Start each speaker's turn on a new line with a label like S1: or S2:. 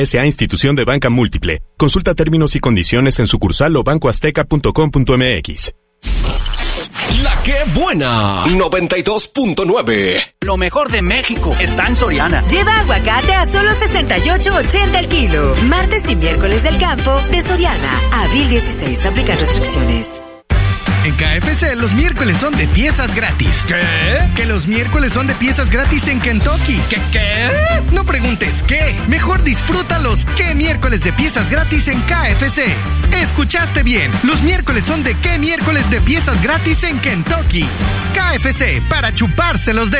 S1: S.A. Institución de Banca Múltiple. Consulta términos y condiciones en sucursal o bancoazteca.com.mx.
S2: La que buena 92.9.
S3: Lo mejor de México está en Soriana.
S4: Lleva aguacate a solo $68.80 el kilo. Martes y miércoles del campo de Soriana. Abril 16. Aplican restricciones.
S5: En KFC los miércoles son de piezas gratis.
S2: ¿Qué?
S5: Que los miércoles son de piezas gratis en Kentucky.
S2: ¿Qué?
S5: No preguntes qué. Mejor disfruta los qué miércoles de piezas gratis en KFC. Escuchaste bien. Los miércoles son de qué miércoles de piezas gratis en Kentucky. KFC, para chuparse los dedos.